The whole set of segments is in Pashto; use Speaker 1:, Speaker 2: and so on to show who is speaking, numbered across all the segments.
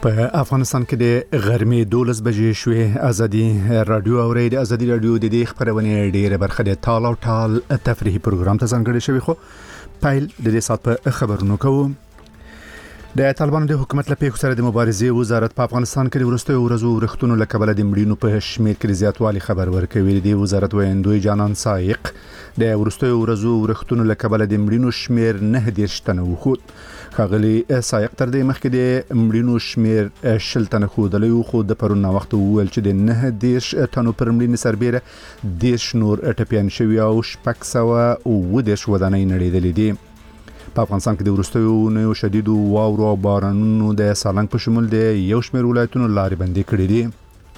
Speaker 1: په افغانستان کې د غرمې 12 بجې شوې. ازادي رادیو او د ازادي رادیو د دې خبرونه ډیره برخه د ټال او ټال تفریحي پروګرام ته ځانګړی شوی. خو پایل د دې سات په خبرونو کوو. د طالبانو د حکومت له پیښو سره د مبارزې وزارت په افغانستان کې د وروستیو ورځو ورښتونو له کبله د مړینو په شمېر کې زیاتوالی خبر ورکوي. د وزارت ویاندوی جانان سایق د وروستیو ورځو ورښتونو له کبله د مړینو شمېر 19 تنه وخت. خاغلی سایق تر دې مخکې د مړینو شمېر 20 تنه خودلی خو د پرونه وخت ویل چې د 19 تنو پر مړینې سربېره 10 نور ټپيان شوي او 610 ودانۍ نړیدلې دي. په افغانستان کې د وروستیو نو شدید واورو او بارانونو د سالنګ په شمول د یو شمېر ولایتونو لارې بندي کړې دي.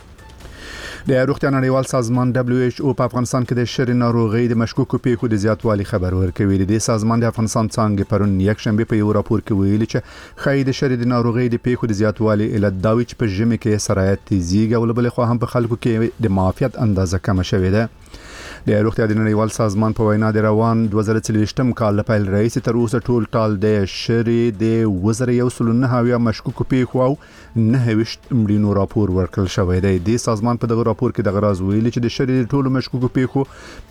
Speaker 1: د روغتیا نړیوال سازمان WHO په افغانستان کې د شری ناروغي د مشکوکو پیښو د زیاتوالي خبر ورکوي. د سازمان د افغانستان څنګه پرون یک شنبه په یو راپور کې ویلي چې خای د شری د ناروغي د پیښو د زیاتوالي علت دا وی چې په ژمي کې سرایت تیزیږي او بل خو هم په خلکو کې د معافیت اندازه کم شوې ده. د روغتیا د نړیوال سازمان په وینا د روان 2023م کال لپاره رئیس تر اوسه ټول ټال د شری د وزیر یو سلونه هاویا مشکوک پیښو او 9 مړینو راپور ورکړل شوی دی. د سازمان په دغه راپور کې د غراز ویلي چې د شری ټول مشکوک پیښو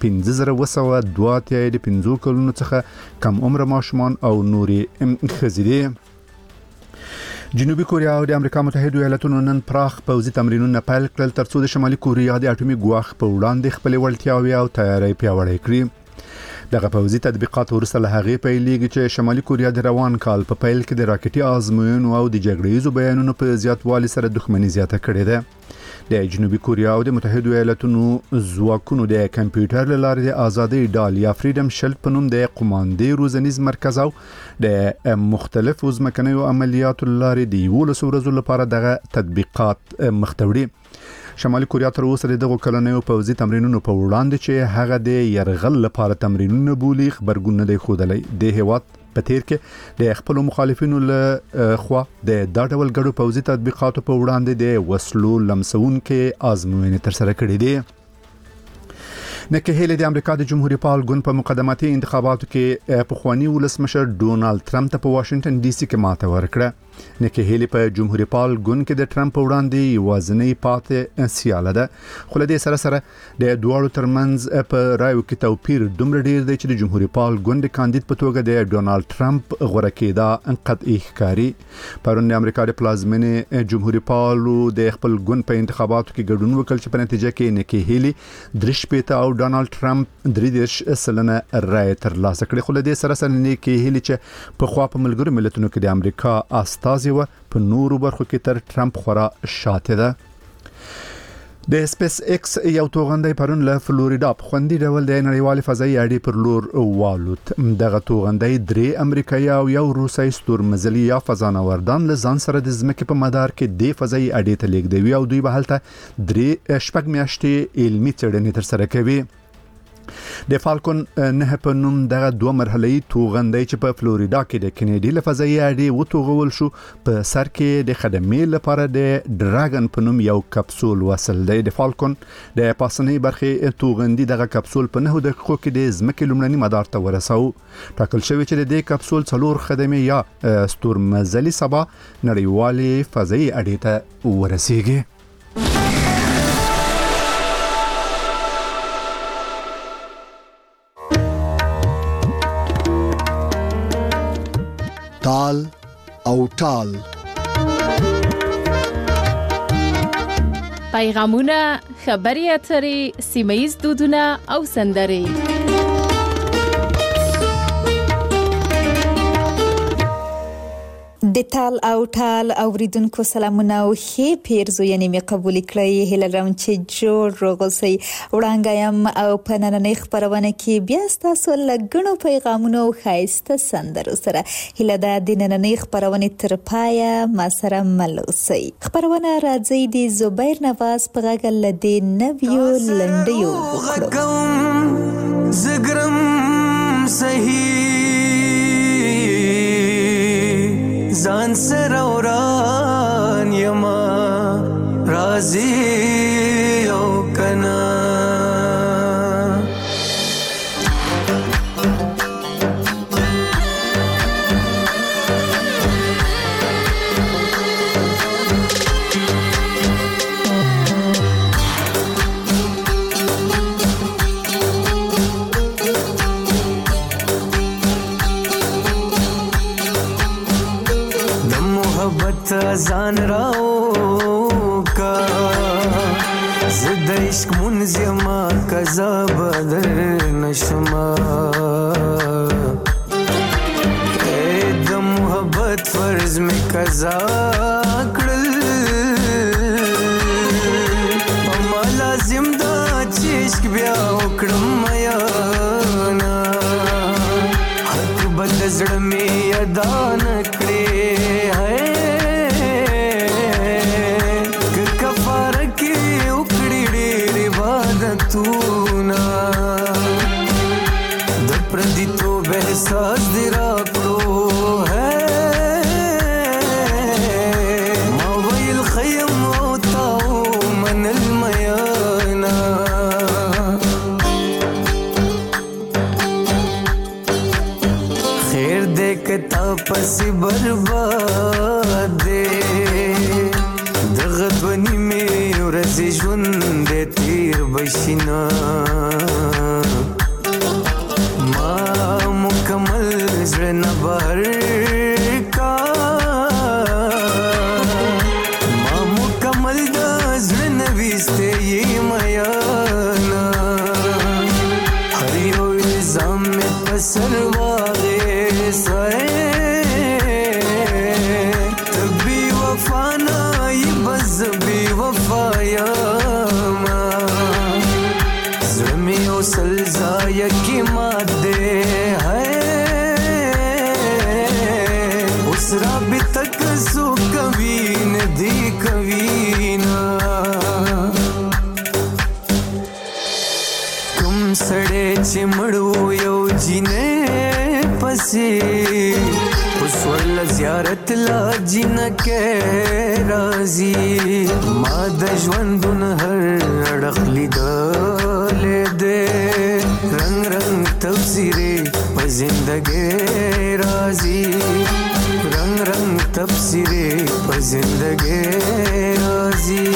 Speaker 1: 152 د 15 کلونو څخه کم عمر ماشومان او نوري خزيدي. جنوبي کوریا او د امریکا متحده ایالاتونو نن پراخ پوځي تمرینونه پیل کړل ترڅو د شمالي کوریا د اټومي ګواښ په وړاندې خپل وړتیاوې او تیاری پیاوړې کړي. دغه پوځي تطبیقات ورسره له هغې پیلېږي چې شمالي کوریا د روان کال په پیل کې د راکټي آزموینو او د جګړې بیانونو په زیاتوالي سره دښمنۍ زیاته کړې ده. د جنوبي کوریا او د متحده ایالاتونو ځواکونو د کمپیوټر له لارې د ازادي ډال یا فریډم شیلډ په نوم د قوماندې روزنیز مرکز او د مختلفو ځمکنیو عملیاتو لارې د 11 ورځو لپاره دغه تطبیقات مختوړي. شمالي کوریا تر اوسه دغه کلنیو پوځي تمرینونو په وړاندې چې هغه د يرغل لپاره تمرینونه بولي خبرګون نه دی خودلې. د هیواد په تیر کې د خپل مخالفینو له خوا د دا ډول ګډو پوځي تطبیقاتو په وړاندې د وسلو لمسون کې آزموینې تر سره کړې دي. نکی هیلی د امریکا د جمهوریت پال ګوند په مقدماتي انتخاباتو کې پخوانی ولسمشر ډونالد ټرمپ ته په واشنگټن ډي سي کې ماته ورکړه. نکی هیلی په جمهوریت پال ګوند کې د ټرمپ وړاندې یوازینی پاتې سیاله ده. خو له دې سره د دوړو ترمنځ په رایو کې توپیر دومره ډیر دی چې د جمهوریت پال ګوند کاندید په توګه د ډونالد ټرمپ غوړه کېدا قطعي ښکاري. پرون د امریکا د پلازمینې جمهوریت پالو د خپل ګوند په انتخاباتو کې ګډون وکړ چې په نتیجه کې نکی هیلی درشپېته او ډونالد ټرمپ 3% رای ترلاسه کړې. خو له دې سره نکی هیلی چې په خوا په ملګرو ملتونو کې د امریکا استازي و په نورو برخو کې تر ټرمپ خورا شاته ده. د سپیس ایکس یو توغندی پرون له فلوریدا په خوندي ډول د نړیوال فضایي اډې پر لور والوت. دغه توغندی 3 امریکایي او یو روسي ستورمزلي یا فضانوردان له ځان سره د ځمکې په مدار کې د فضایي اډې ته لیږدوي او دوی به هلته 3 میاشتې علمي څېړنې تر سره کوي. د فالکون 9 په نوم دغه 2 مرحله‌ای توغندی چې په فلوریدا کې د کینیډي له فضایي اډې وتوغول شو په سر کې د خدمې لپاره د ډراګن په نوم یو کپسول وصل دی. د فالکون د پاسنۍ برخې توغندي دغه کپسول په 9 دقیقو کې د ځمکې لومړني مدار ته ورساو. ټاکل شوی چې د دې کپسول 4 خدمې یا ستورمزلي سبا نړیوالې فضایي اډې ته ورسیږي.
Speaker 2: ټال او ټال
Speaker 3: پیغامونه، خبري اترې، سیمایي دودونه او سندرې.
Speaker 4: د ټال او ټال اوریدونکو سلامونه او ښې پیرزوینې مې قبول کړئ. هیله لرم چې جوړ روغوسئ. وړاندایم او په نننۍ خپرونه کې بیا ستاسو له ګڼو پیغامونو او ښایسته سندرو سره. هیله ده د نننۍ خپرونې تر پایه ما سره مل اوسئ. خپرونه راځي د زبیر نواز په غږ له دې نویو لنډیو وکړو.
Speaker 5: زګرم صحیح ځان سره وران یما راضي او کنا ځان راو کا زد عشق منزما کزا بدر نشما د محبت فرض میں کزا کړل ما لازم دا عشق بیا وکړم یا نا حق بد زړه می ادا نکړې ہے ک کفاره کې وکړې ډېر عبادتونه د پردي توبه احساس دې راکړو ہے ما ویل خیم او تاو من المیانا خیر دے کتا پس برباد دے دغدونی میں ورزی ژوند دے تیر بشینا ما مکمل زړه نه بهر کا ما مکمل د زړه نه ویسته یې میانا هر یو الزام مې په سر واغېستی ته بې وفا نه یې بس زه بې وفا یمه زړه مې یو سل ځایه کې مات دی ہے اوس رابطه که څوک کوي نه دی کوي نه کوم سړی چې مړ و یو جینۍ پسې اوس ورله زیارت لا جینکۍ راځي ما د ژوندون هر اړخ لیدلی دی رنگ رنگ تفسیرې په زندګۍ راځي رنگ رنگ تفسیرې په زندګۍ راځي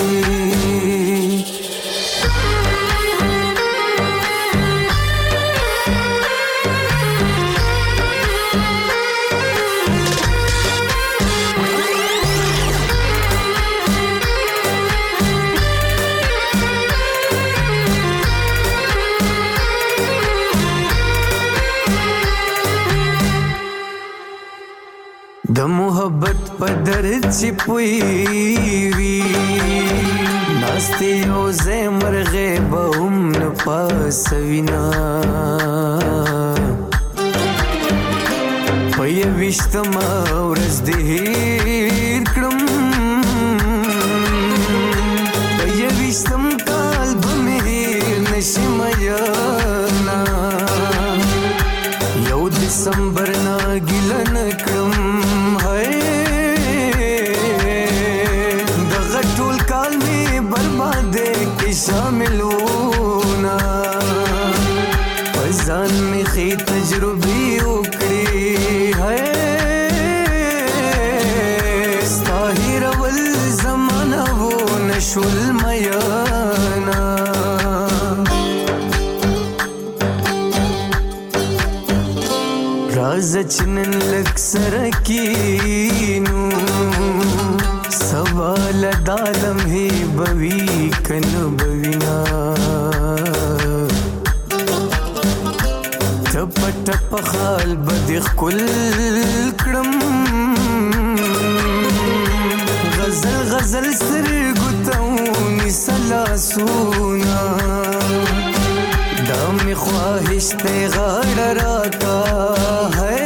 Speaker 5: د محبت په درد چې پوهېږي ناستې یو ځای مرغۍ به هم نه پاسوینه په یویشتمه ورځ دې هېر کړم په یویشتم کال به مې هېر نه شي میانا یو دسمبر نه ګیله نه کړم شاملونا پزان میں خی تجربی اکڑی ہے ستاہر والزمانہ وہ نشو المیانا راز چنن لک سرکینو سوال دالم ہی بوی کن بوینا ٹپ ٹپ خال بدخ کل کرم غزل غزل سر گتاونی سلاسونا دام خواہش تے غاڑ راتا ہے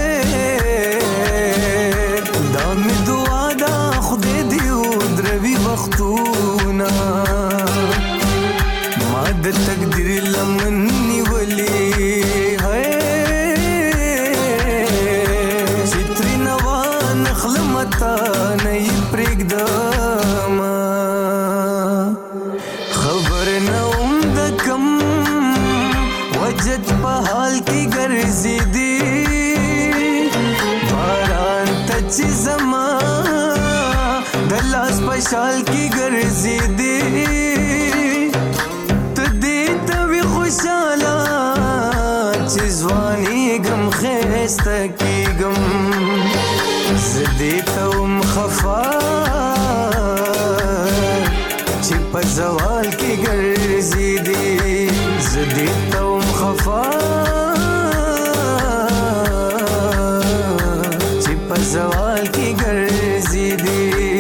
Speaker 5: دام دعا دا خدای دیو دروی وختونا ما د تقدیر لمن نیولی ہے چتری نوان خلمتا نئی پریگداما خبر نوم دا کم وجد پا حال کی گرزی دی باران تچی زمان دلاس پشال کی گرزی دی تدی توی خوشالا چیزوانی گم خیستا کی گم زدی توم خفا زوال کې ګرځي دي زدي توم خفا چې په زوال کې ګرځي دي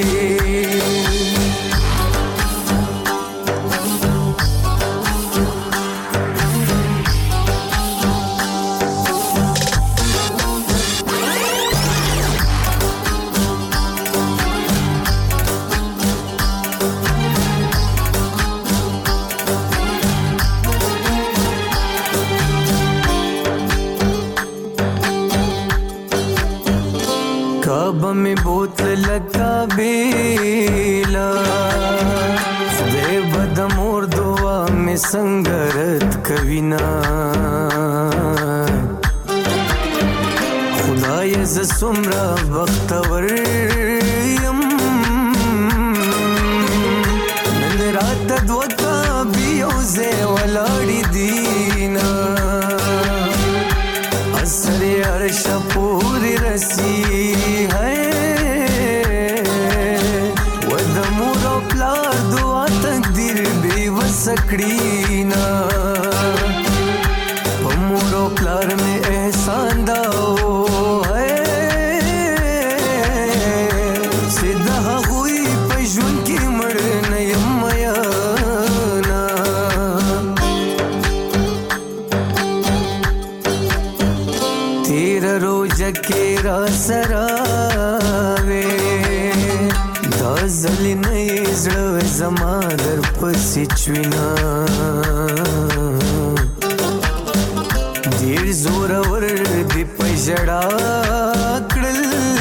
Speaker 5: में बोतल लगा बेला खुदे बदमोर दुआ में संगरत कविना खुदाय ज सुमरा बख्तवर यम नन रात द्वका बियोजे वलाड़ी दीना असर अर्श पूरी रसी है सकड़ीना पमोरो प्लार में एहसान दाओ है सीधा हुई पजुन की मर नयमयाना तेरा रोज के रासरावे दाजली नहीं زما در پسې چوینا ډیر زور ور دی پجړا کړل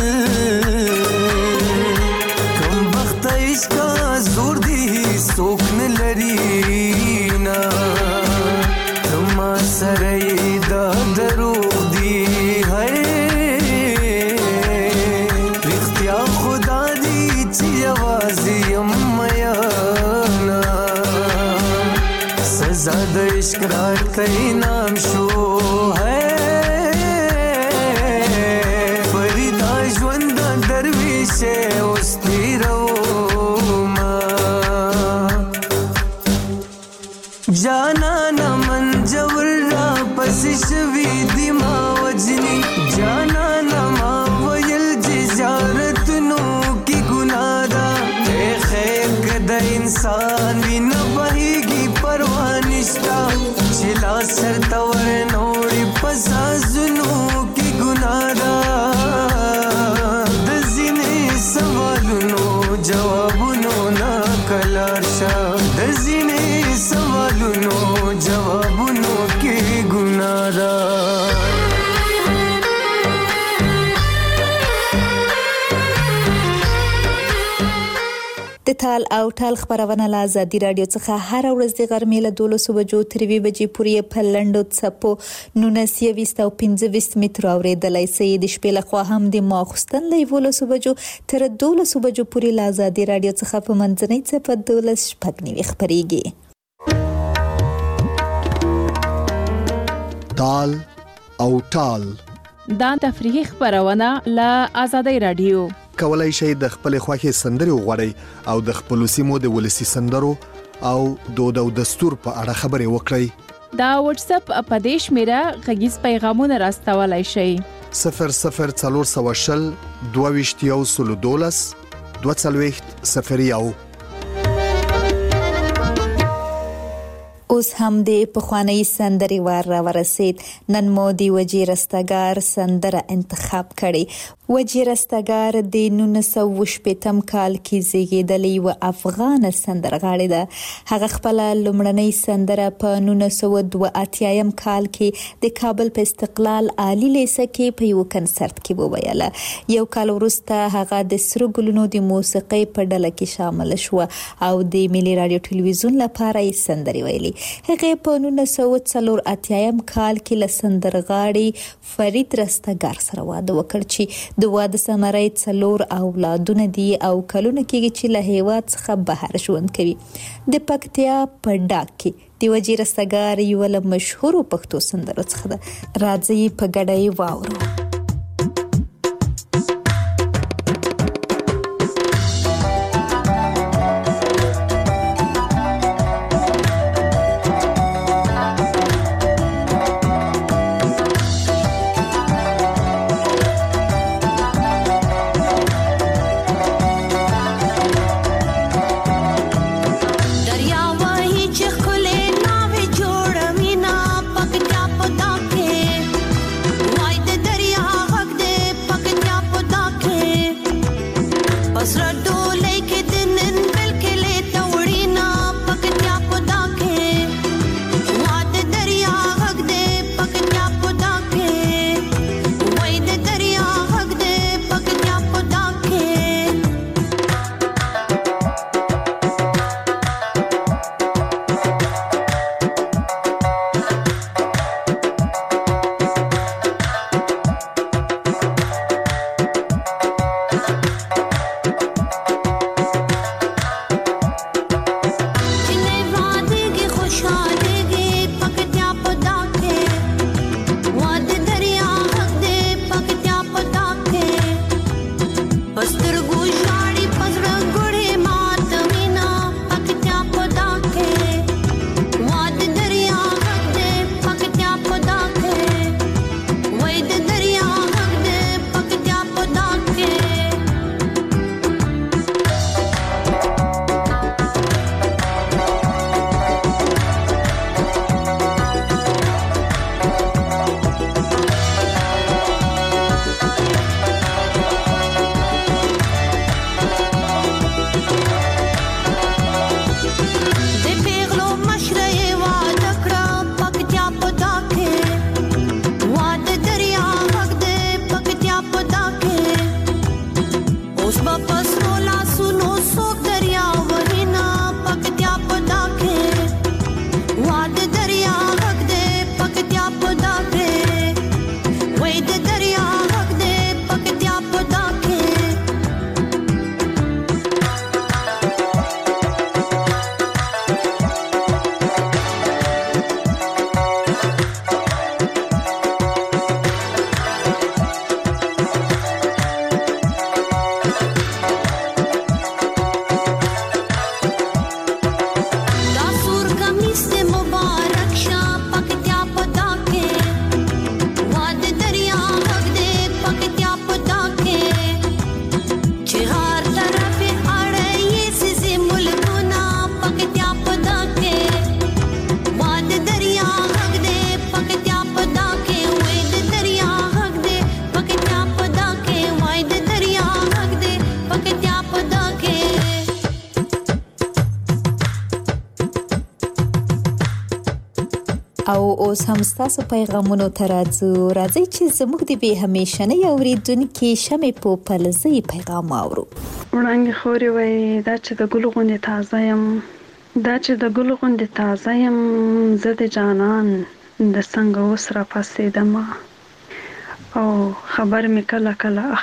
Speaker 5: کوم وخت عشق زور دی سوک نه لري نا تما سره دا درو دی ہے رښتیا خدا دی چې आवाज ज़्यादा इश्क रात कई नाम शो है फरीदा ज्वंदा दरवेश उस्ती रोमा जाना न मन जवरा पसिश वीदी मावजनी जाना न मावयल जिजारत नो की गुनादा खैर कदा इंसान भी न बहेगी परवानिश्ता चिला सर तवर नोड़ी पसा जुनू की गुनादा दजीने सवालुनो जवाबुनो ना कलाशा दजीने सवालुनो जवाबुनो की गुनादा
Speaker 4: د تال او ټال خبرونه له ازادي رادیو څخه هر ورځ د غرمې له 12 بجو تر 2 بجې پورې په لندو څپو 19 او 15 متر اوریدلای شئ د شپې له خوا هم د ماخستن له 12 بجو تر 12 بجو پورې له ازادي رادیو څخه په منځنۍ څپه 12 شپږ خبريږي
Speaker 2: تال او ټال
Speaker 3: دا تفریحي خبرونه له ازادي رادیو
Speaker 2: کولای شئ د خپل خوښي سندري وغوړئ او د خپل سیمو د ولسی سندرو او دود او دستور په اړه خبري وکړئ
Speaker 3: دا واتس اپ اپدیش میرا غږیز پیغامونه راستولای شئ
Speaker 2: 0040 22 22
Speaker 4: اوس هم د پخوانی سندري وار را ورسید نن مو دی وجیرستګار سندره انتخاب کړي وجیرستګار د 1980 کال کې زیږیدلې و افغان سندرغاړې ده هغه خپل لومړنۍ سندره په 1982 کال کې د کابل په استقلال عالی لیسه کې په یو کنسرت کې وویله یو کال وروسته هغه د سرو ګلونو د موسیقۍ په ډله کې شامل شو او د ملي رادیو ټلویزیون لپاره یې سندري ویلي هغه په 1984 کال کې له سندرغاړي فرید رستګار سره واده وکړ چې د واده سمرای څلور اولادونه دي او کلونه کېږي چې له هیواد څخه بهر ژوند کوي د پکتیا په ډاک کې د وجیرستګار یو له مشهور پښتو سندرو څخه ده راځي په ګډای واورو او اوس هم تاسو پیغامونو ته راځي چې زموږ د به همیشنه اوریدونکو شمه په پلزي پیغام اورو.
Speaker 6: وړاندې خوري وای دا چې د ګل غوندې تازه يم زه د جانان د څنګه اوس را پاسېدم او خبر مې کله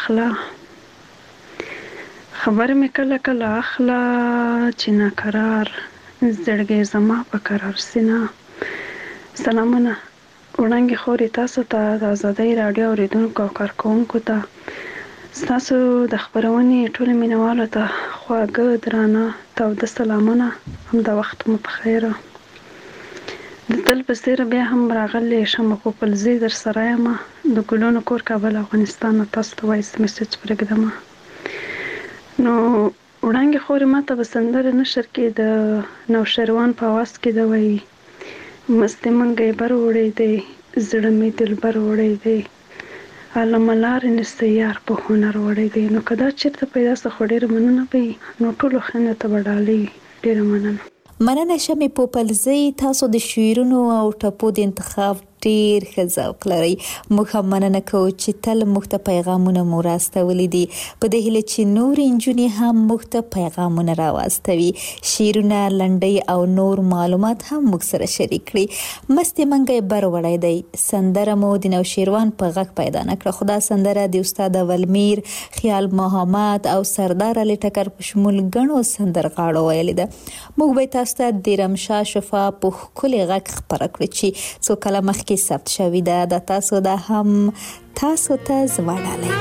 Speaker 6: کله اخلا چې ناقرار زړګي زما په قرار سینا. سلامونه وړاندې خوري تاسو ته د آزادۍ رادیو اوریدونکو او کارکونکو ته تاسو د خبرونې ټول مینوالو ته خواږه درانه تاوده سلامونه. هم د وخت مو په خیر. د تل په څیر بیا هم راغلی شم په پلزي در سره یم د ګلونو کور کابل افغانستان. تاسو ته وایس میسج پرېږدم. نو وړاندې خوري ماته به سندره نشر کې د نوشروان په आवाज کې د وای مست منګي بر وړې دی زړه می دل بر وړې دی علملار نسيار په هنر وړې دی. نو کدا چیرته پیدا څه خډیر مننه به نو ټول خنه ته وډالي ډیر
Speaker 4: مننه شمه په پلزي. تاسو د شعرونو او ټپو د انتخاب ډیر ښه ذوق لري. موږ هم مننه کوو چې تل موږ ته پیغامونه مو راستولي دي. په دې هیله چې نور انجونې هم موږ ته پیغامونه راوستوي، شعرونه، لنډۍ او نور معلومات هم موږ سره شریک کړي. مست منګي بر وړی دی سندره مو د نوشیروان په غږ پیدا نکړه. خدا سندره د استاد ولمیر، خیال محمد او سردار علي ټکر په شمول غنو سندرغاړو ویل ده. موږ به تاسو ته د رمشا شفا په خولي غږ خبر کړی چې څو کلمه کې ثبت شوی ده. د تاسو د هم تاسو ته زوړاله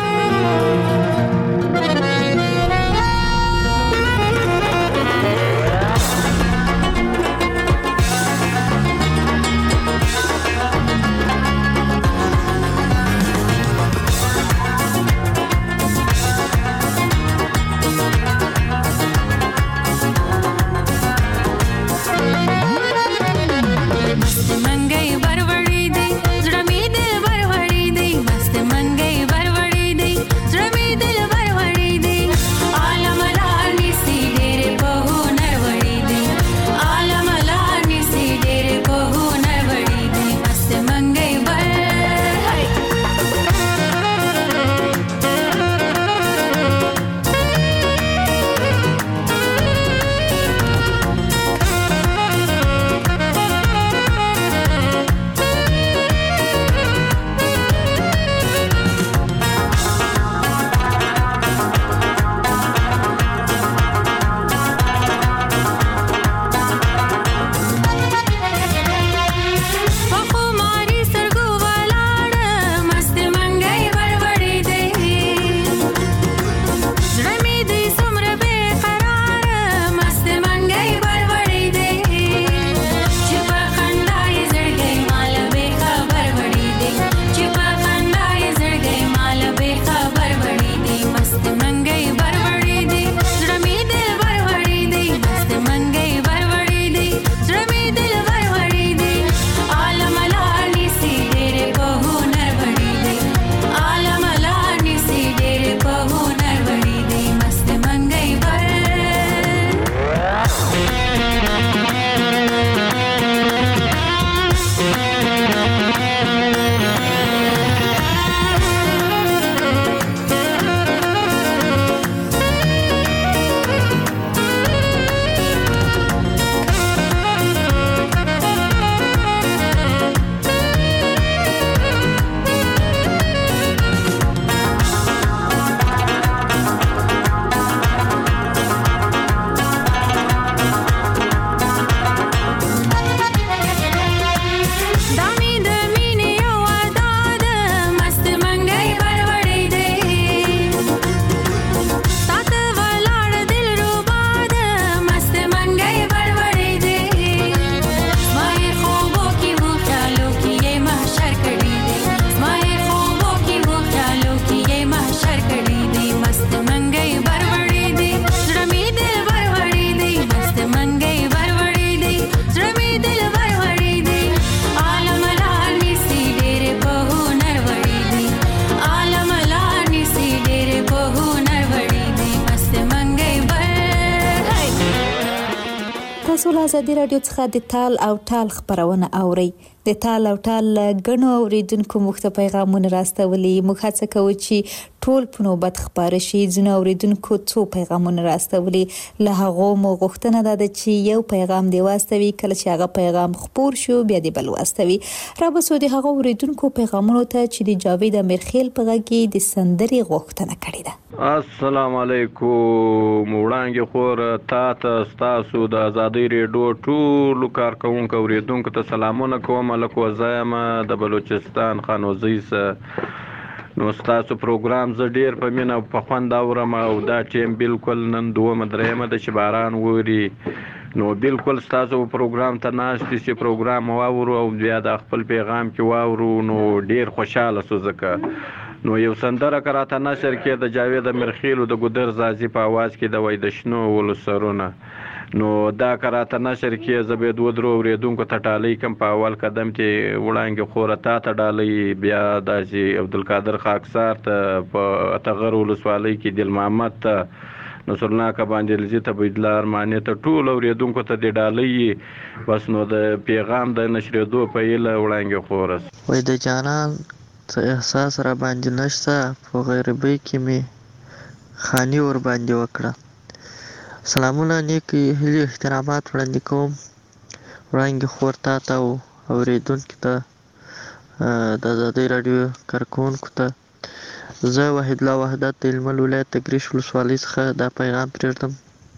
Speaker 4: تاسو له آزادي رادیو څخه د تال او ټال خبرونه اورئ. د د تال او ټال غنو اوریدونکو مخته پیغامونه راستولي. موږ هڅه کوو چې ټول په نوبت خبره شي. ځینو اوریدونکو څو پیغامونه راستولي. له هغه مو غوښتنه ده چې یو پیغام دی واستوي، کله چې هغه پیغام خپور شو بیا دی بل واستوي. را بسو د هغه اوریدونکو پیغامونو ته چې د جاوید امرخیل په غږ کې د سندري غوښتنه کړې ده.
Speaker 7: السلام علیکم. وړاندې خور تاسو د آزادۍ ریډیو ټول کارکونکو اوریدونکو ته سلامونه کوم. لکه وزایم د بلوچستان خانوزی سره نو تاسو پروګرام زه ډیر په مینه او په خوند اورم او دا ټیم بالکل نن دومره درېمه د چې باران ووري نو بالکل تاسو پروګرام ته ناشتي چې پروګرام واورو او بیا د خپل پیغام کې واورو نو ډیر خوشاله سو ځکه نو یو سندره کراته نشر کې د جاوید امرخیل او د ګودر زازي په आवाज کې د وای د شنو ولسرونه نو دا کراته نشر کې زبید ودرو اوریدونکو ته ټالۍ کم په اول قدم کې وړاندې خورتا ته ډالۍ بیا د عبدالقادر خاکسار ته په تغر ولسوالۍ کې دل محمد ته نصرالله کباندلزی ته بيدلار معنی ته ټول اوریدونکو ته د ډالۍ بس نو د پیغام د نشریدو په اله وړاندې خورس
Speaker 8: وای د جانان څه احساس را باندې نشته په غیربی کې می خاني ور باندې وکړه. سلامونه نیکی هلی احترامات وړاندې کوم وړاندې خور ته او اوریدونکو ته د آزادۍ رادیو کارکونکو ته زه وحید الله وحدت د هلمند ولایت د ګریش ولسوالۍ څخه دا پیغام پرېږدم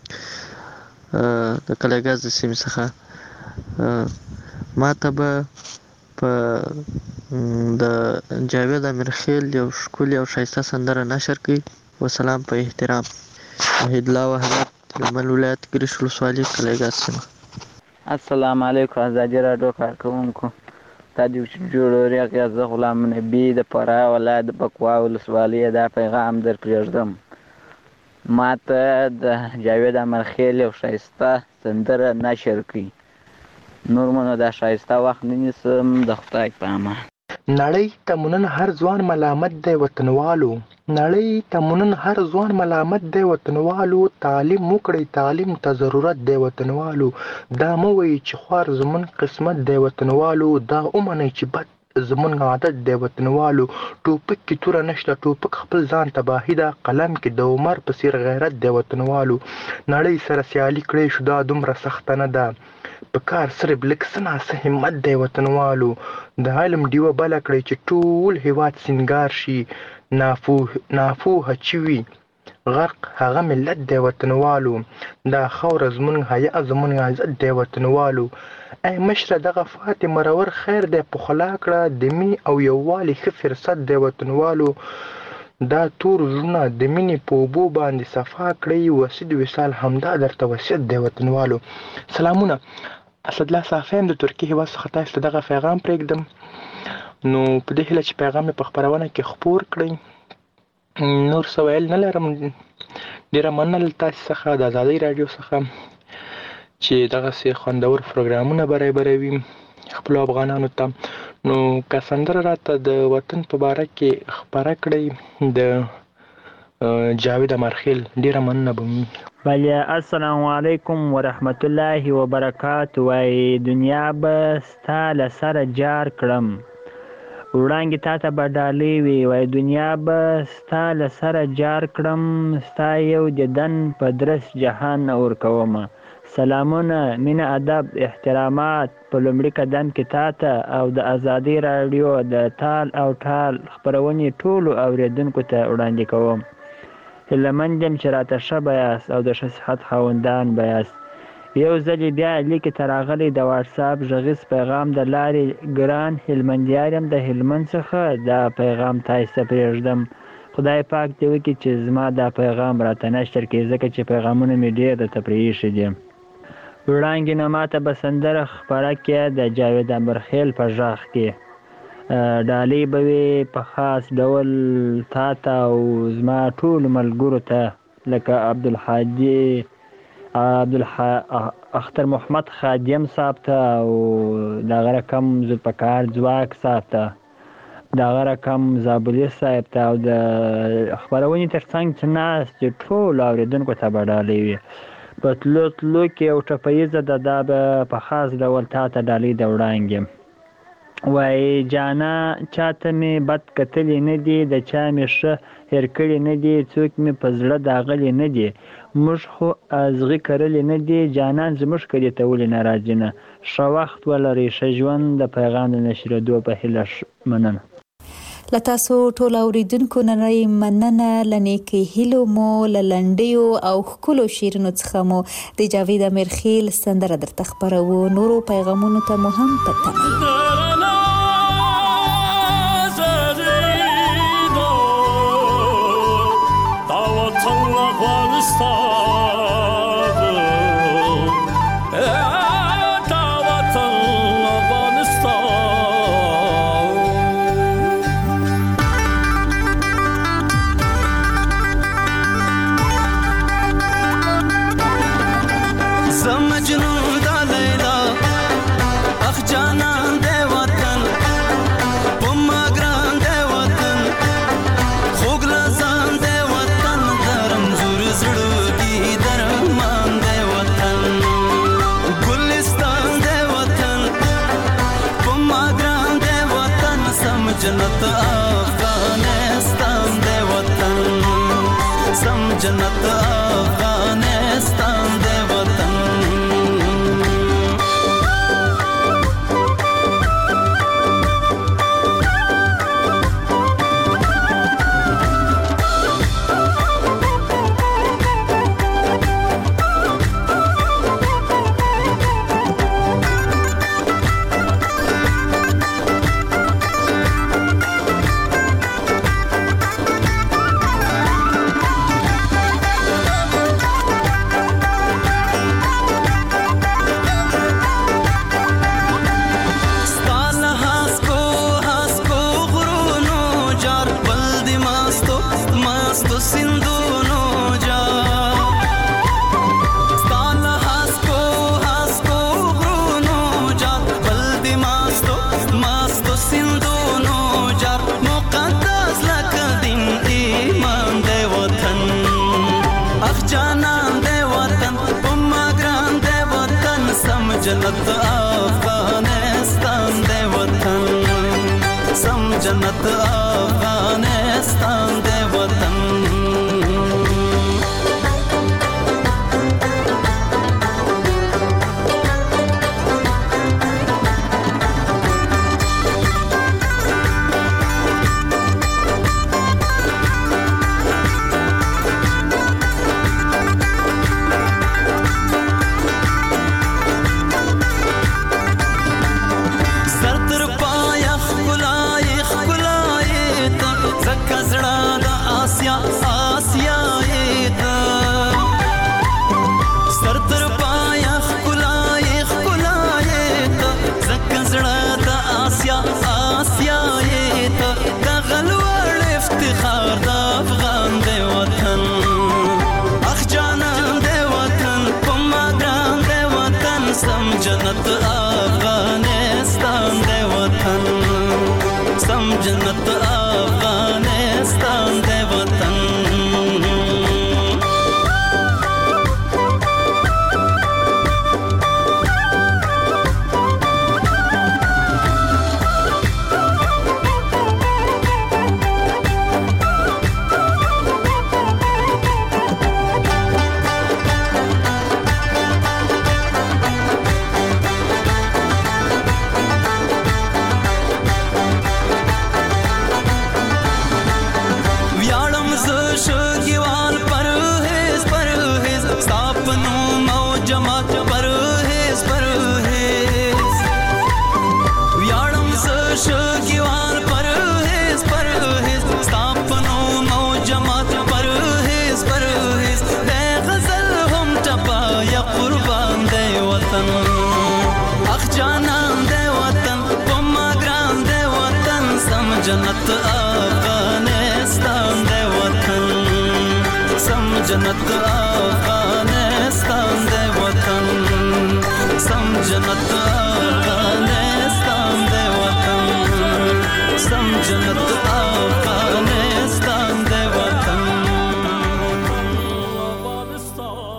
Speaker 8: د کلیګاز د سیمې څخه. ما ته به په د جاوید امرخیل یو ښکلې او ښایسته سندره نشر کړي. وسلام په احترام. وحید الله وحدت هلمند ولایت ګریش ولسوالۍ کلیګاز سیمه.
Speaker 9: السلام علیکم آزادۍ راډیو کارکونکو. تا دې جوړ زه غلام نبی د فراه ولایت د بکوا ولسوالۍ دا پیغام در پرېږدم. ما ته د جاوید امرخیل یو ښایسته سندره نشر کړي. نور منو دا ښایسته وخت نه نیسم د خدای په امان.
Speaker 10: نړۍ ته مونن هر ځوان ملامت دی وطنوالو. نړۍ ته مونن هر ځوان ملامت دی وطنوالو. تعلیم وکړئ تعلیم ته ضرورت دی وطنوالو. دا مه وایئ چې خوار زمون قسمت دی وطنوالو. دا ومنئ چې بد زمون عادت دی وطنوالو. ټوپک کې توره نشته ټوپک خپل ځان تباهي ده. قلم کې د عمر په څیر غیرت دی وطنوالو. نړۍ سره سیالي کړئ شو دا دومره سخته نه ده. په کار صرف لږ څه ناڅه همت دی وطنوالو. د علم ډیوه بله کړئ چې ټول هیواد سینګار شي. ناپوهه چې وي غرق هغه ملت دی وطنوالو. دا خاوره زمونږ حیا زمونږ عزت دی وطنوالو. ای مشره دغه فاتح مرور خیر دی پخلا کړه د مینې او یووالي ښه فرصت دی وطنوالو. دا تور زړونه د مینې په اوبو باندې صفا کړئ. وسید وصال همدا درته وصیت دی وطنوالو. سلامونه. اسدالله صافی د ترکیې هیواد څخه تاسو ته دغه پیغام پرېږدم. نو په دې هیله چې پیغام مې په خپرونه کې خپور کړئ. نور څه ویل نه لرم. ډېره مننه تاسو څخه د آزادۍ راډیو څخه چې دغسې خوندور پروګرامونه برابروي خپلو افغانانو ته. نو که سندره راته د وطن په باره کې خپره کړئ د جاوید امرخیل ډېره مننه به مې.
Speaker 11: بله السلام علیکم ورحمت الله وبرکاته. وای دنیا به ستا له سره جار کړم وړاندې تا ته به ډالۍ وي. وای دنیا به ستا له سره جار کړم ستا یو دیدن په درس جهان ورکومه. سلامونه مینه ادب احترامات په لومړي قدم کې تا ته او د آزادۍ راډیو د تال او ټال خپرونې ټولو اوریدونکو ته وړاندې کوم. هیلهمند یم چې راته ښه به یاست او د ښه صحت خاوندان به یاست. یو ځلې بیا لیکې ته راغلی د واټساپ غږیز پیغام د لارې ګران هلمندیار یم د هلمند څخه دا پیغام تاسو ته پرېږدم. خدای پاک دې وکړي چې زما دا پیغام راته نشر کړي ځکه چې پیغامونه مې ډېر درته پرېښي دي. وړاندې نه ما ته به سندره خپره کړې د جاوید امرخیل په غږ کې. ډالۍ به وي په خاص ډول تا ته او زما ټولو ملګرو ته لکه اختر محمد خادم صاحب ته او دغه رقم ذوالفقار ځواک صاحب ته دغه رقم زابلي صاحب ته او د خپرونې تر څنګ چې ناست دي ټولو اورېدونکو ته به ډالۍ وي. په تلو تلو کې یو ټپیزه ده دا به په خاص ډول تا ته ډالۍ د وړاندې. وایي جانا چاته مې بد کتلی نه دي، د چا مې ښه هېر کړي نه دي، څوک مې په زړه داغلی نه دي، موږ خو ازغي کرلی نه دي، جانان زموږ کلي ته ولې نه راځي نه. ښه وخت ولرئ، ښه ژوند. د پیغام د نشرېدو په هیله مننه.
Speaker 4: له تاسو ټول اوریدونکو نړۍ مننه. له نیکې هیلو مو، له لنډیو او ښکلو شعرونو څخه مو د جاوید امیرخیل سندره درته خپروو. نورو پیغامونو ته مو هم په تمه یو.
Speaker 5: जन्नत अफगानिस्तान दे वतन, सम जन्नत अफगानिस्तान दे वतन। जन्नत अफगानिस्तान दे वतन, सम जन्नत अफगानिस्तान दे वतन। जन्नत अफगानिस्तान दे वतन, सम जन्नत अफगानिस्तान दे वतन। जन्नत अफगानिस्तान दे वतन, सम जन्नत अफगानिस्तान दे वतन, सम जन्नत अफगानिस्तान दे वतन, सम जन्नत अफगानिस्तान दे वतन।
Speaker 4: د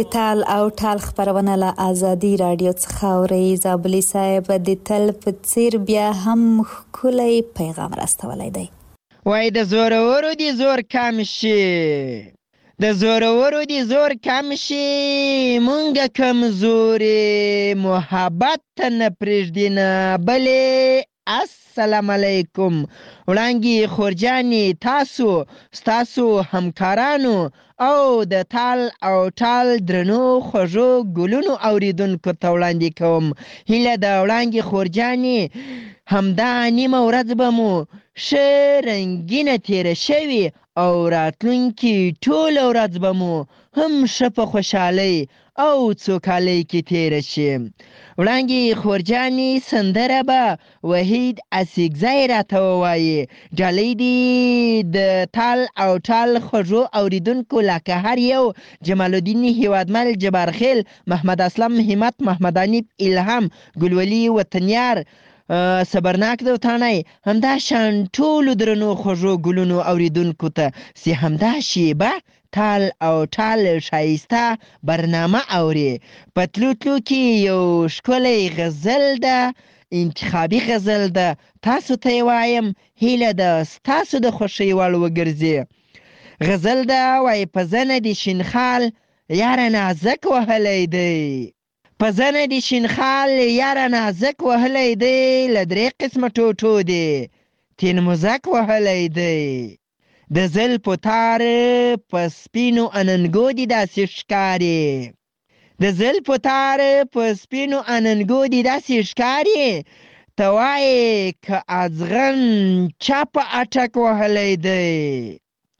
Speaker 4: د تال او ټال خبرونه له ازادي رادیو څخه اوري. زابلی صاحب د تل په څیر بیا هم ښکلی پیغام راستولی دی.
Speaker 12: وای د زورورو دی زور کم شي، د زورورو دی زور کم شي، مونږ کمزوري محبت ته نه پرېږدي نه بلې. السلام علیکم. وړانګې خورجانې تاسو ستاسو همکارانو او د تال او ټال درنو خوږو ګلونو اوریدونکو ته وړاندې کوم هیله د وړانګې خورجانې همدا نیمه ورځ به مو ښه رنګینه تېره شوې او راتلونکې ټوله ورځ به مو هم ښه په خوشحالۍ او سوکالۍ کې تېره شي. وړانګې خورجانې سندره به وحید اڅکزی راته ووایي. ډالۍ دې د تال او ټال خوږو اوریدونکو لکه هر یو جمال الدین هیوادمل، جبارخیل، محمد اسلم، همت، محمد انیب، الهام، ګلولي وطنیار، صبرناک دوتانی، همدا شان ټولو درنو خوږو ګلونو اوریدونکو ته چې همدا شیبه تال او ټال ښایسته برنامه اوري. په تلو تلو کې یو ښکلی غزل ده، انتخابي غزل ده، تاسو ته یې وایم هیله ده ستاسو د خوښۍ وړ وګرځي. غزل ده وایي په زنه دې شینخال یاره نازک وهلی دی، په زنه دې شینخال یاره نازک وهلی دی، له درې قسمه ټوټو دی تین مزک وهلی دی. د زلفو تار په سپینو اننګو دې داسې ښکاري، د زلفو تار په سپینو اننګو دې داسې ښکاري، ته وایې که ازغن چا په اټک وهلی دی.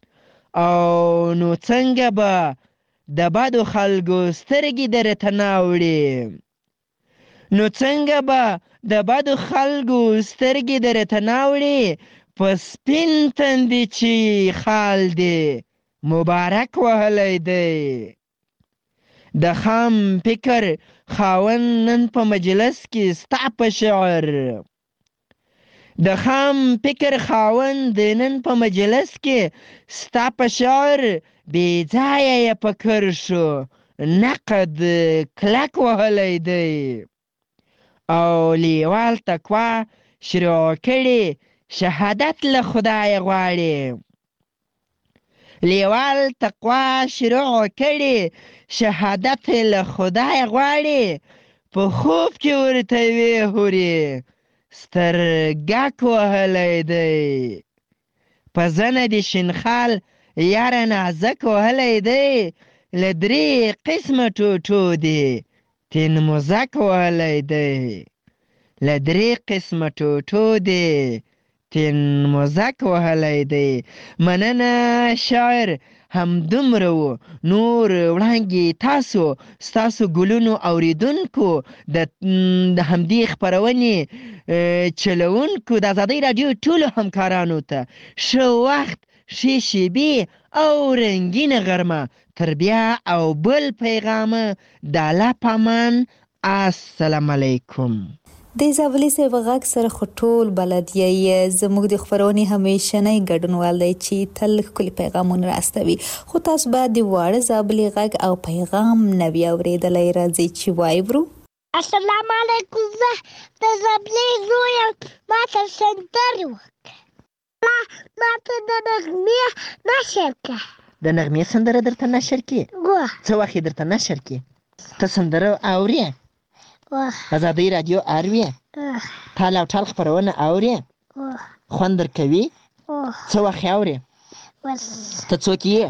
Speaker 12: او نو څنګه به د بدو خلکو سترګې درته ناوړي، نو څنګه به د بدو خلکو سترګې درته ناوړي، په سپین تندي چې خال دی مبارک وهلی دی. د خام فکر خاوند نن په مجلس کې ستا په شعر، د خام فکر خاوند نن په مجلس کې ستا په شعر، بې ځایه یې په کرښو نقد کلک وهلی دی. او لیوال تقوا شروع کړي شهادت له خدای غواړي، لیوال تقوا شروع کړي شهادت له خدای غواړي، په خوب کې ورته وی هوري سترګک وهلی دی. په زنه دې شینخال یاره نازک وهلی دی، له درې قسمه ټوټو دی تین مزک وهلی دی، له درې قسمه ټوټو دی تین مزک وهلی دی. مننه شاعر همدومره و. نور وړانګې تاسو ستاسو ګلونو اوریدونکو د همدې خپرونې چلونکو د ازادۍ راډیو ټولو همکارانو ته ښه وخت، ښې شیبې او رنګینه غرمه. تر بیا او بل پیغامه د الله په امان. السلام علیکم.
Speaker 4: د زابلی صاحب غږ سره خو ټول بلد یې، زموږ د خپرونې همیشنی ګډونوال دی چې تل ښکلي پیغامونه راستوي، خو تاسو باید د واړه زابلی غږ او پیغام نه وي اورېدلی. راځئ چې واورو.
Speaker 13: السلام علیکم، زه د زابلی زوی یم، ما ته سندرې وکړه، ما ته د نغمې نشر کړه.
Speaker 12: د نغمې سندره درته نشر کړي؟ څه وخت یې درته نشر کړي؟ ته سندره اورې؟ ازادۍ راډیو اورې؟ تال او ټال خپرونه اورې؟ خوند درکوي؟ څه وخت اورې؟ ته څوک یې؟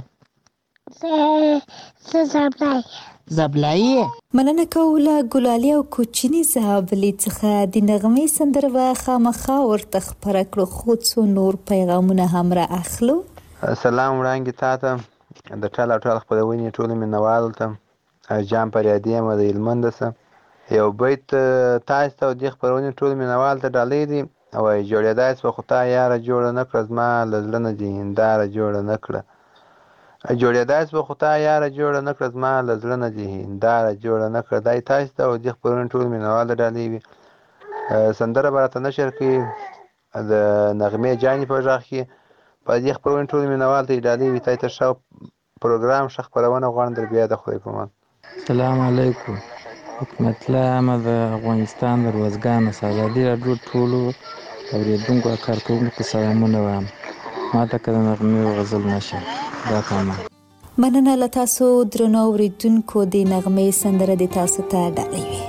Speaker 13: زه زابلی.
Speaker 12: زابلی؟
Speaker 4: مننه کوو له ګلالي او کوچني زابلي څخه. د نغمې سندره به خامخا ورته خپره کړو، خو څو نور پیغامونه هم را اخلو.
Speaker 14: سلام وړانګې تا ته، د ټال او ټال خپرونې ټولو مینوالو ته، جان فریادي یم د هلمند څخه. یو بیت تاسو ته او دې خپرونې ټولو مینوالو ته ډالۍ دي. وایي جوړېدای سوه خو تا یاره جوړه نه کړه، زما له زړه نه دې هنداره جوړه نه کړه. جوړېدای سوه خو تا یاره جوړه نه کړه، زما له زړه نه دې هنداره جوړه نه کړه. دا تاسو ته او دې خپرونې ټولو مینوالو ته ډالۍ وي. سندره به راته نشر کړي د نغمې جانې په غږ کې. په دې خپرونې ټولو مینوالو ته یې ډالۍ وي. تاسو ته ښه پروګرام، ښه خپرونه غواړم. در بیا د خدای په امان.
Speaker 15: السلام علیکم. حکمت الله عامه د افغانستان د ارزګان ازادي راډیو ټولو اورېدونکو او کارکوونکو ته سلامونه وایم. ما ته که د نغمې او غزل نشه دا کامان.
Speaker 4: مننه له تاسو درنو اورېدونکو. د نغمې سندره د تاسو ته ډالۍ وي.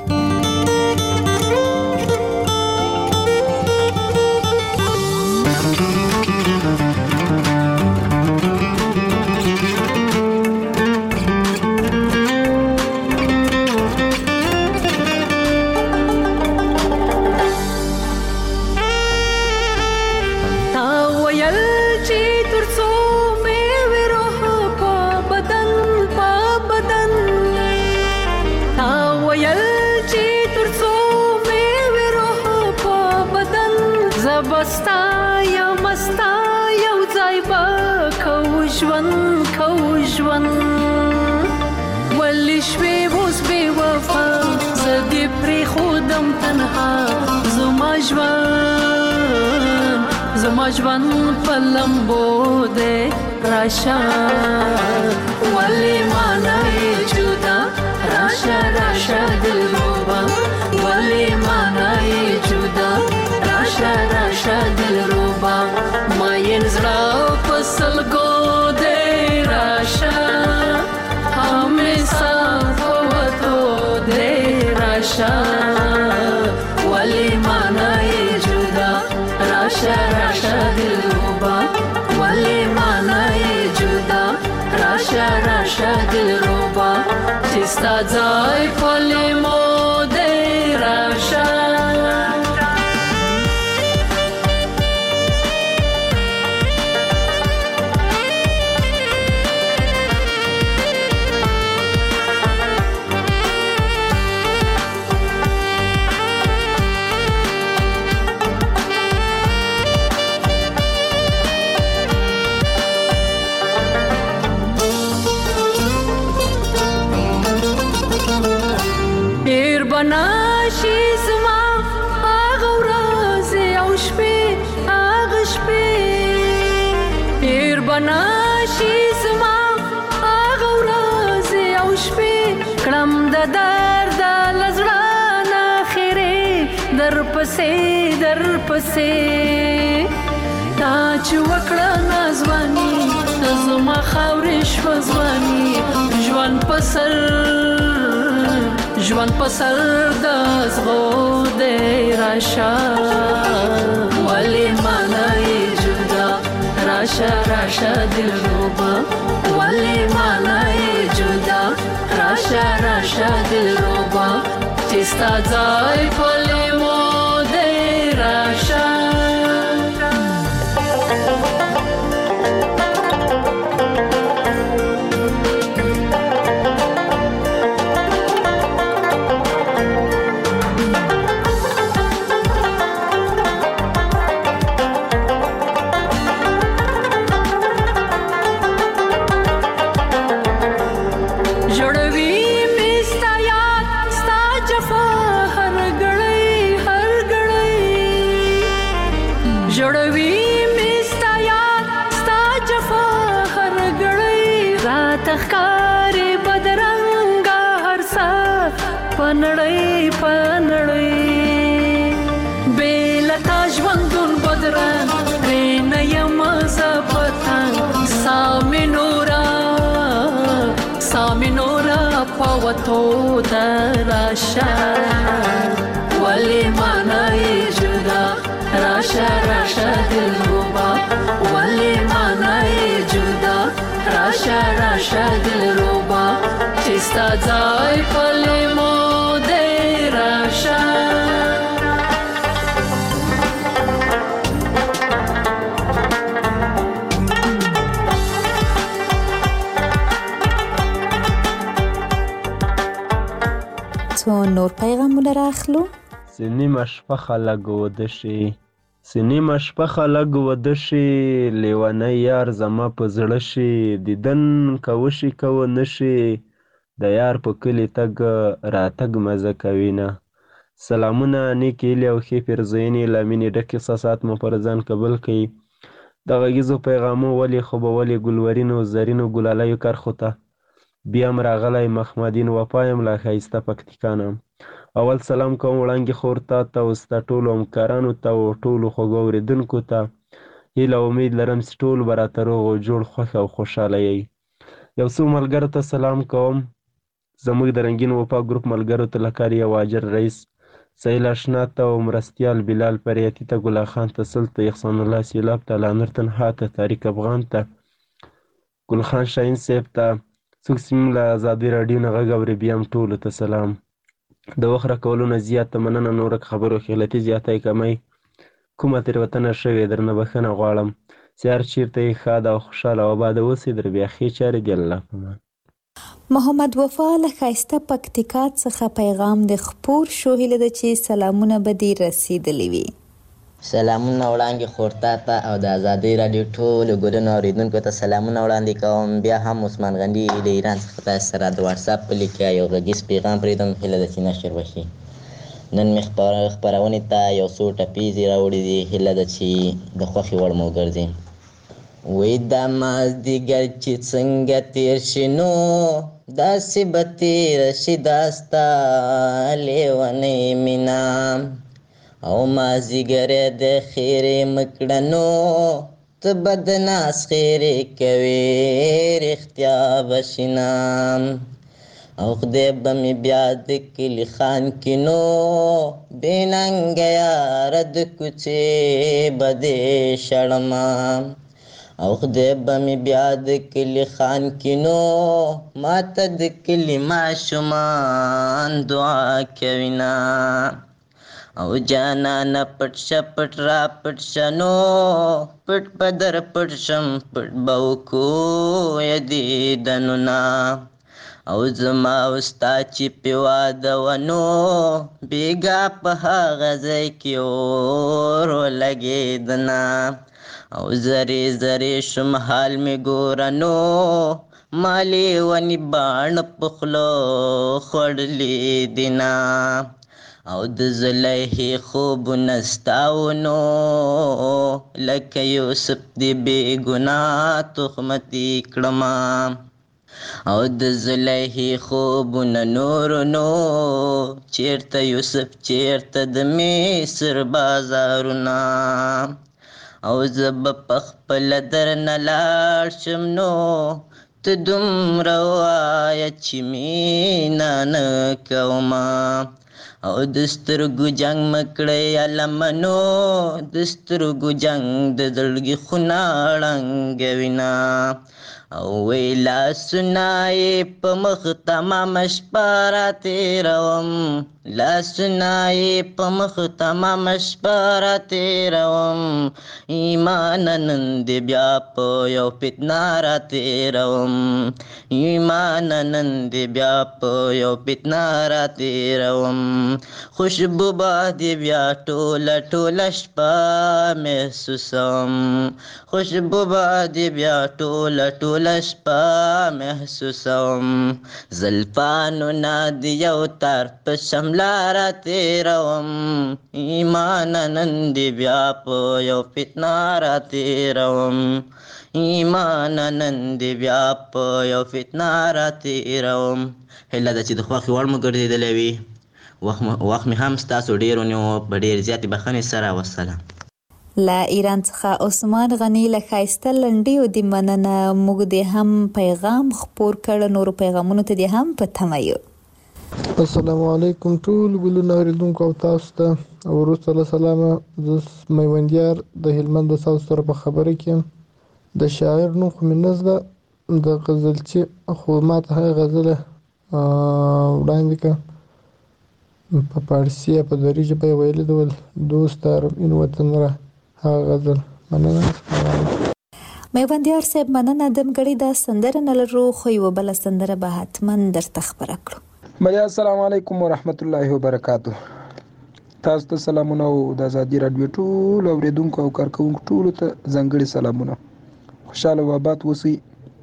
Speaker 16: زما ژوند په لمبو دی راشه ولې مانا یې جدا راشه راشه دلربا ولې مانا یې جدا راشه راشه دلربا ماین زړه په سلګو دی راشه همیشه په وتو دی راشه ولې مانا یې جدا راشه راشه دلربا ولې مانا یې جدا راشه راشه دلربا چې ستا ځای په لیمو دی راشه ناشي زما هغه ورځې او شپې هغه شپې هیر بناشي زما هغه ورځې او شپې کړم د درد له زړه نه خیرې درپسې تا چې وکړه نازواني د زما خاورې شوه ځواني ژوند په سر د زغو دی راشه ولې مانا یې جدا راشه راشه دلربا ولې مانا یې جدا راشه راشه دلربا چې ستا ځای په لیمو دی راشه پنړی بیلتا ژوندون بدران رینه یم زپتان سامي نورا پاوتو دراشه ولې مانا یې جدا راشه راشه دلربا ولې مانا یې جدا راشه راشه دلربا چې ستا ځای په لیمو
Speaker 4: نور پیغامونه راخلو.
Speaker 17: سنیمه شپه خلک وده شي لیونی یار زما په زړه شي دیدن کوشي کو نشي د یار په کلی تګ راتګ مزه کوي نه. سلامونه نیکې هیلې او ښې پیرزوینې له مینې ډک احساسات مو پر ځان قبول کړي. د غږیزو پیغامو ولې خو به ولې ګلورینو زرینو ګلالیو کرښو ته بیا هم راغلی محمدین وفا یم لا ښایسته پکتیکا نه. اول سلام کوم وړانګې خور ته او ستا ټولو همکارانو ته او ټولو خوږو اورېدونکو ته. هیله او امید لرم چې ټول به راته روغ او جوړ خوښ او خوشحاله یئ. یو څو ملګرو ته سلام کوم. زموږ د رنګین وفا ګروپ ملګرو ته لکار یو واجر رئیس، سهیل اشنا ته او مرستیال بلال پریاتي ته، ګلا خان ته، سل ته، احسان الله سیلاب ته، لانر تنها ته، طارق افغان ته، ګل خان شاهین صاحب ته، څوک چې موږ له ازادي راډیو نه غږ اوري بیا هم ټولو ته سلام. د وخت راکولو نه زیاته مننه. نوره خبرو کې غلطي زیاتی کمی کومه تېروتنه شوې درنه بښنه غواړم. چې هر چېرته یې ښاده او خوشحاله او آباده اوسئ. در بیا ښې چارې د الله په امان.
Speaker 4: محمد وفا له ښایسته پکتیکا څخه پیغام د خپور شو. هیله ده چې سلامونه به دې رسیدلی وي.
Speaker 18: سلامونه وړاندې خورتا ته او د ازادۍ راډیو ټولو ګلونو اورېدونکو ته سلامونه وړاندې کوم. بیا هم عثمان غني له ایران څخه تاسو سره د واتساپ په لیک یو غږیز پیغام پرېږدم. هیله ده چې نشر وشي. نن مې خپرونې ته یو څو ټپیزې راوړي دي. هیله ده چې د خوښې وړ مو وګرځي. وی دا مازدیګر چې څنګه تېر شي نو داسې به تېره شي دا ستا لیونۍ مینه او مازدیګری د خیرې مه کړه نو ته به د ناز خیرې کوې رښتیا به شي نه او خدای به مې بیا د کلي خان کې نو بې ننګه یاره د کوڅې به دې شړمه او خدای به مې بیا د کلي خان کې نو ما ته د کلي ماشومان دعا کوي نه او جانانه پټ شه پټ را پټ شه نو پټ به در پټ شم پټ به وکړو یې دیدنونه او زما او ستا چې پې واده وه نو بېګا په هغه ځای کې اور ولګېده نه او زرې زرې شم حال مې ګوره نو ما لیوني باڼه په خوله خوړلې دي نه او د زلیخې خوبونه ستا و نو لکه یوسف دې بې ګناه تهمتي کړمه او د زلیخې خوبونه نورو نو چېرته یوسف چېرته د مصر بازارونه او زه به پخپله درنه لاړ شم نو ته دومره ووایه چې مینه نه کومه او د سترګو جنګ مه کړئ علمنو د سترګو جنګ د زړګي خونه ړنګوي نه او وی لاسونه یې په مخ تمامه شپه راتېروم لاسونه یې په مخ تمامه شپه راتېروم ایمانه نن دې بیا په یو فتنه راتېروم ایمانه نن دې بیا په یو فتنه راتېروم خوشبو به دې بیا ټوله ټوله شپه محسوسوم خوشبو به دې بیا ټوله ټوله شپه محسوسوم زلفانو نه د یو تار په شمله راتېروم ایمانه نن دې بیا په یو فتنه راتېروم ایمانه نن دې بیا په یو فتنه راتېروم. هیله ده چې د خوښې وړ مو ګرځېدلی وي. وخت مې هم ستاسو ډېر ونیو په ډېر زیاتې بښنې سره. والسلام.
Speaker 4: له ایران څخه عثمان غني له ښایسته لنډیو دې مننه. موږ دې هم پیغام خپور کړ. نورو پیغامونو ته دې هم په تمه یو.
Speaker 19: السلام علیکم ټول ګلونه اورېدونکو او تاسو ته. وروسته له سلامه زه میوندیار د هلمند د تاسو سره په خبره کې یم. د شاعر نوم خو مې نه زده، د غزلچي خو ما ته هغه غزله وړاندې کړه په فارسي یا په دري ژبه یې ویلي ده دوست دارم این وطن را هغه غزل. مننه.
Speaker 4: میوندیار صاحب مننه. دمګړی دا سندره نه لرو خو یوه بله سندره به حتما درته خپره کړو.
Speaker 20: بیا السلام علیکم ورحمت الله وبرکاتو. تاسو ته سلامونه او د ازادي راډیو ټولو اورېدونکو او کارکوونکو ټولو ته ځانګړي سلامونه. خوشحاله او آباد اوسئ.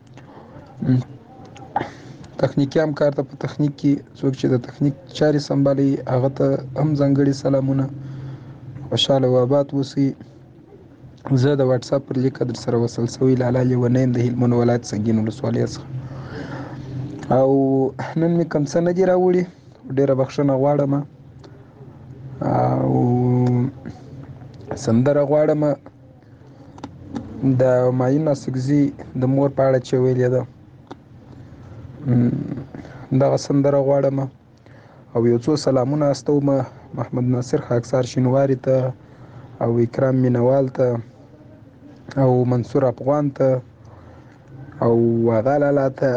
Speaker 20: تخنیکي همکار ته په تخنیک کې څوک چې د تخنیک چارې سمبالي هغه ته هم ځانګړي سلامونه. خوشحاله او آباد اوسئ. زه د واتساپ پر لیک در سره وصل سوی لاله لیونی یم د هلمند ولایت سنګین ولسوالۍ څخه. او نن مې کوم څه نه دي راوړي، ډېره بخښنه غواړم. او سندره غواړم د همایون اصکزي د مور په اړه چې ویلې ده، دغه سندره غواړم. او یو څو سلامونه استوم محمد ناصر خاکسار شینواري ته، او اکرام مینوال ته، او منصور افغان ته، او آغا لالا ته.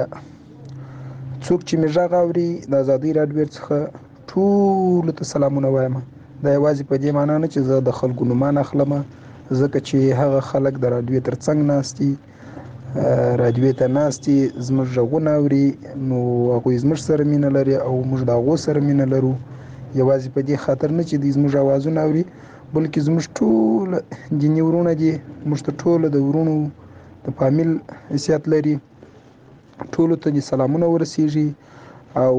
Speaker 20: څوک چې مې غږ اوري د ازادۍ راډیو څخه ټولو ته سلامونه وایم. دا یوازې په دې معنا نه چې زه د خلکو نومان اخلم، ځکه چې هغه خلک د راډیو تر څنګ ناستي، راډیو ته ناستي، زموږ غږونه اوري، نو هغوی زموږ سره مینه لري او موږ د هغو سره مینه لرو. یوازې په دې خاطر نه چې دوی زموږ اوازونه اوري، بلکې زموږ ټول دیني ورونه دي. موږ ته ټوله د ورونو د فامیل حیثیت لري، ټولو ته دې سلامونه ورسیږي. او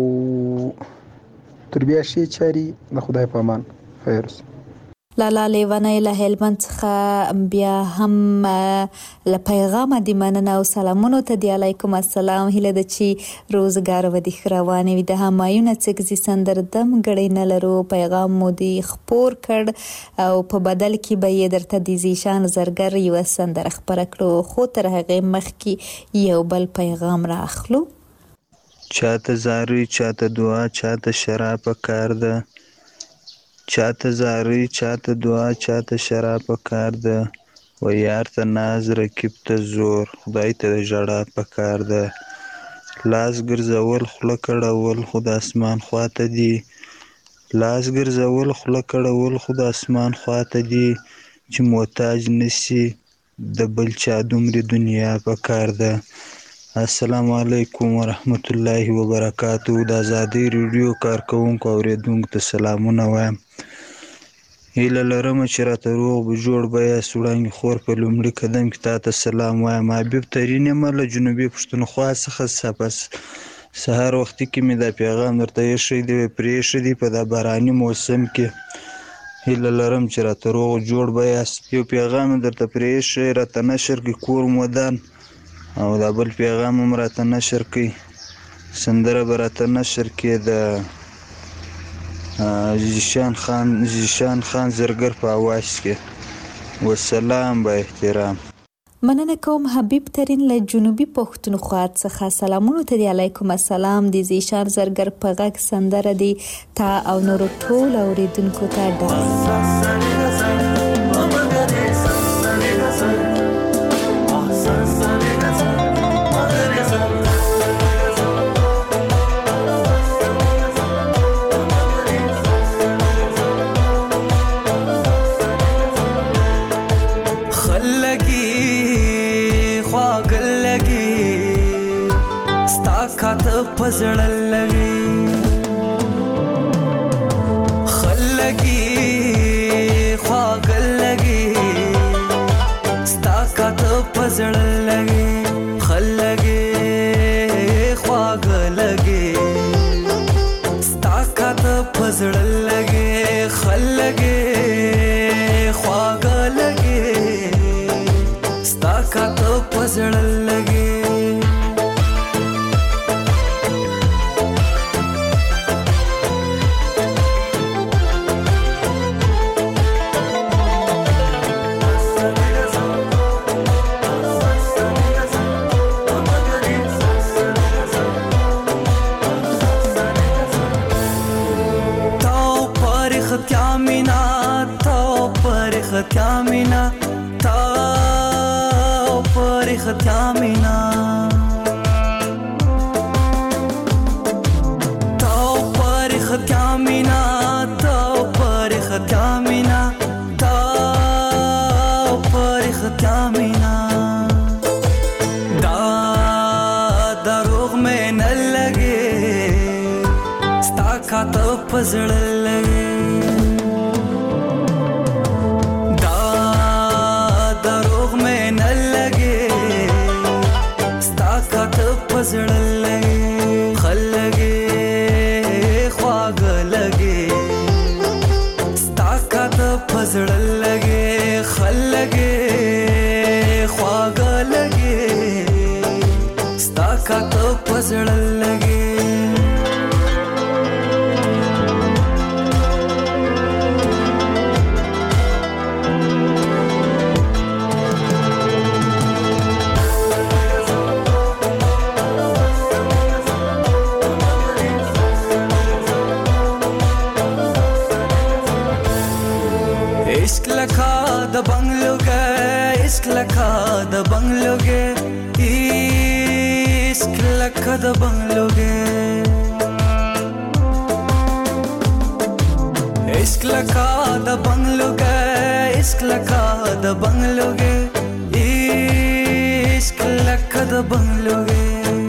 Speaker 20: تر بیا ښې چارې د خدای په امان. خیر اوسه.
Speaker 4: لالا لیوانای له هلمند څخه بیا هم له پیغام د مننه او سلامونو ته دی علیکم السلام. هیله ده چې روزګار و دې روانه وي. د همایون اصکزي سندردم غړي نه لرو، پیغام مو دی خپور کړ او په بدل کې به یې درته د زیشان زرګر یو سندره خبره کړو، خو تر هغه مخکې یو بل پیغام را اخلو.
Speaker 21: چاته زاري، چاته دعا، چاته شراب کار ده، چاته زاري، چاته دعا، چاته شراب کار ده، و یار ته ناز، رکیب ته زور، خدای ته ژړا پکار ده. لاس ګرځول خوله کړول خو د اسمان خواته دي، لاس ګرځول خوله کړول خو د اسمان خواته دي، چې محتاج نشي د بل چا دومره دنیا پکار ده. السلام علیکم ورحمت الله وبرکاتہ. د ازادۍ ریډیو کارکونکو اوریدونکو ته سلامونه وایم. هیله لرم چې راته روغ به جوړ به یاست. وړانګې خور په لومړي قدم کې تا ته سلام وایم. حبیب ترین یم له جنوبي پښتونخوا څخه. سپس سهار وختي کې مې دا پیغام درته ایښی دی، پرېښی دی په دا باراني موسم کې. هیله لرم چې راته روغ جوړ به یاست. یو پیغام درته پرېښی، راته نشر کړي کور مودان، او دا بل پیغام هم راته نشر کړي، سندره به راته نشر کړي د زیشان خان زرګر په اواز کې. والسلام با احترام.
Speaker 4: مننه کوم حبیب ترین له جنوبي پښتونخوا څخه. سلامونه ته دی علیکم السلام. د زیشان زرګر په غږ سندره دی تا او نور ټول اوریدونکو ته ډاډ.
Speaker 5: پزړ لګي خلګي خواګ لګي ستا کات پزړ لګي خلګي خواګ لګي ستا کات پزړ لګي خلګي خواګ لګي ستا کات پزړ لګي. Kamina ta parikh kamina ta parikh kamina ta parikh kamina ta parikh kamina da darugh mein n lage sta khat pazd lage پزړ لګي خلګي خواګ لګي ستا کات پزړ لګي خلګي خواګ لګي ستا کات پزړ لګي. عشق لکه د بنگلوګه عشق لکه د بنگلوګه عشق لکه د بنگلوګه عشق لکه د بنگلوګه عشق لکه د بنگلوګه عشق لکه د بنگلوګه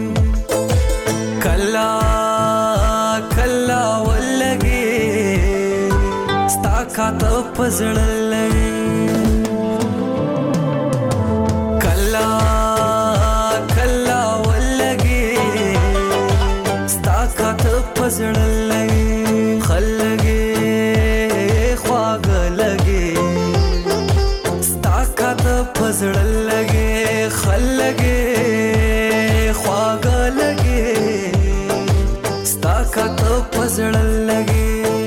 Speaker 5: کلا کلا ولګي ستا کاته پزړلې کلا کلا ولګي ستا کاته پزړلې خلګي خواګ لګي ستا کاته پزړلې خلګي خواګ لګي ستا کاته پزړلې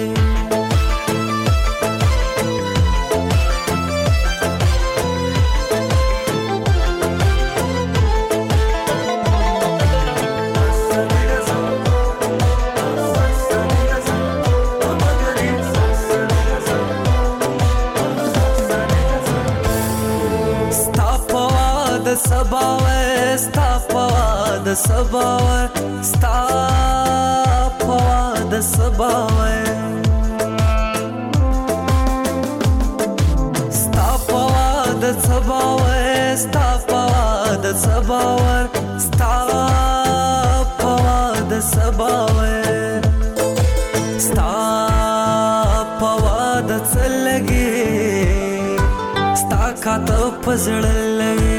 Speaker 5: سباوه ستا پوا د سباوه ستا پوا د سباوه ستا پوا د سباوه ستا پوا د سباوه ستا پوا د سباوه ستا پوا د څلګي ستا کاته پزړلې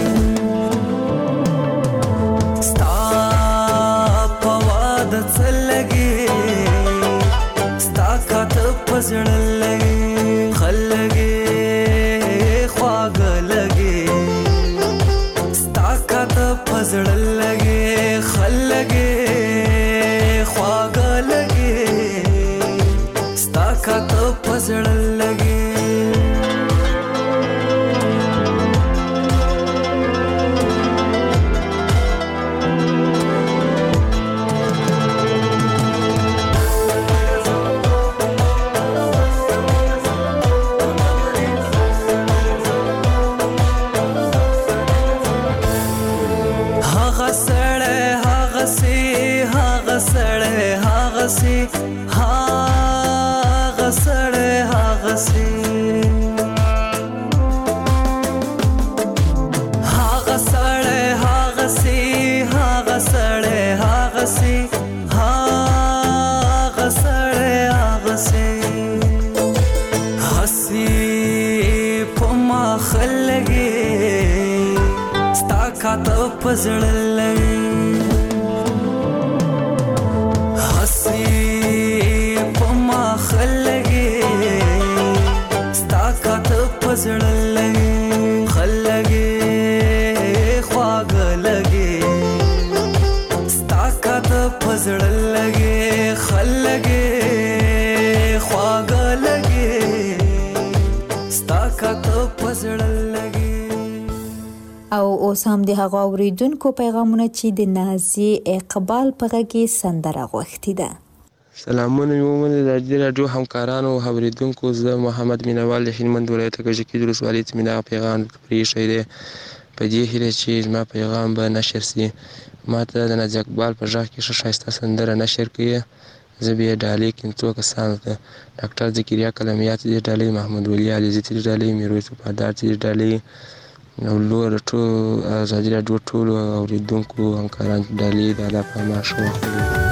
Speaker 5: پزړلې خلګي خواګ لګي ستا کاته پزړلې خلګي خواګ لګي ستا کاته پزړلې هاغه سړی هاغه سي هاغه سړی هاغه سي هاغه سړی هاغه سي هاغه سړی هاغه سي هسي په ما خلګي ستا کاته پزړلې پزړلې خلګي خواګ لګي ستا کاته پزړلې خلګي خواګ لګي ستا کاته پزړلې
Speaker 4: او اوس هم د هغه اوریدونکو پیغامونه چې د نازي اقبال په غږی سندره غوښتي ده.
Speaker 1: سلامونه مومن د راډیو همکارانو او اوریدونکو زه محمد مینوال د هلمند ولایت کجکی د ولسوالۍ تمنا پیغام پرېښی دی په دې هیله چې زما پیغام به نشر سي. ما ته د نازي اقبال په غږ کې ښه ښایسته سندره نشر کړې. زه به یې ډالۍ کړم څو کسانو ته: ډاکټر ذکریا کلمیات دې ډالۍ، محمد ولی علیزي دې ډالۍ، میرویس وفادار دې ډالۍ او نور ټول ازادي راډیو ټولو اوریدونکو همکارانو ډالۍ د الله په امان ښه وخت